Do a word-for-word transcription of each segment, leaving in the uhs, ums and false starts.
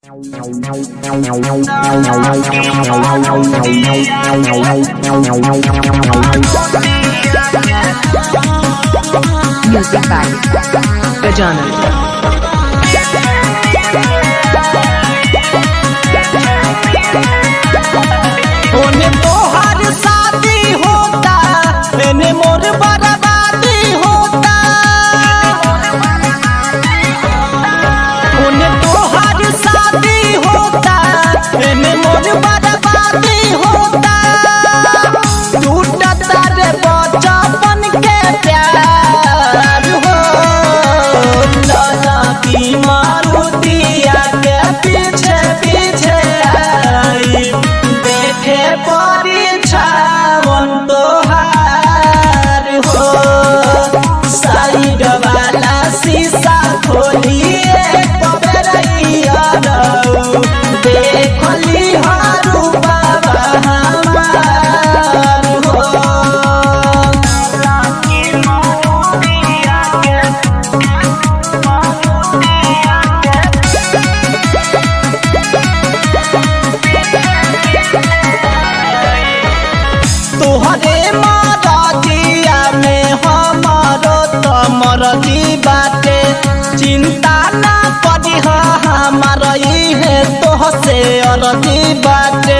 Music by Gajanan. ओने तोहर शादी होता एने मोर बर्बादी होता ओने तोहर शादी होता एने मोर बर्बादी होता टूटता रे बचपन के प्यार हो लाला की मारुतिया के पीछे पीछे आई देखे परीक्षावन तोहार हो साइड वाला शीशा खोलिए कबरैया रऊ देखली हारू बाबा हमार हो तोहरे मरजिया में हमारो तो मरजी बाटे चिंता ना करी हमार इहे तोहसे अरजी बाटे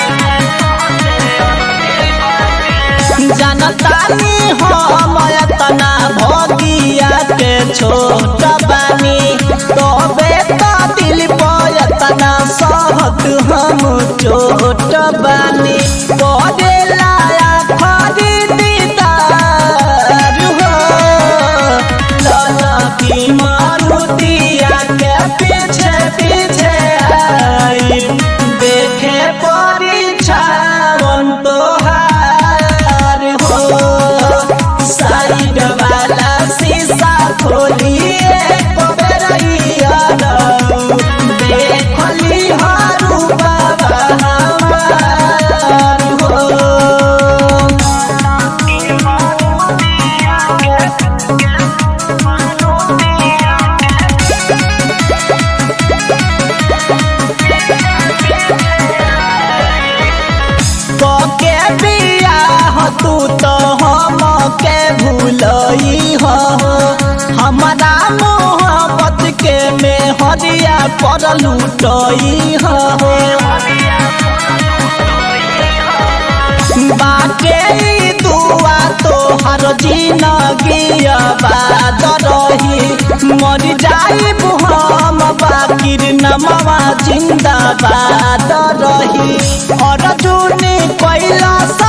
जानतानी हम एतना भगिया के छोट बानी तबे तो दिल पर एतना सहत हम चोट बानी करेला आखरी दीदार हो लाला की मारुतिया के पीछे पीछे आई देखे परीक्षावन तोहार हो साइड वाला शीशा खोलिए कबरैया रऊ देखली हारू बाबा हमार हो के बियाह तू तो हम के भूलई हो हमारा मोहब्बत के में हरिया पर लुटई हो बाटे ई दुआ तोहर जिंदगी आबाद रही मर जाइब हम बाकिर नमवा जिंदाबाद रही अर्जुन कैला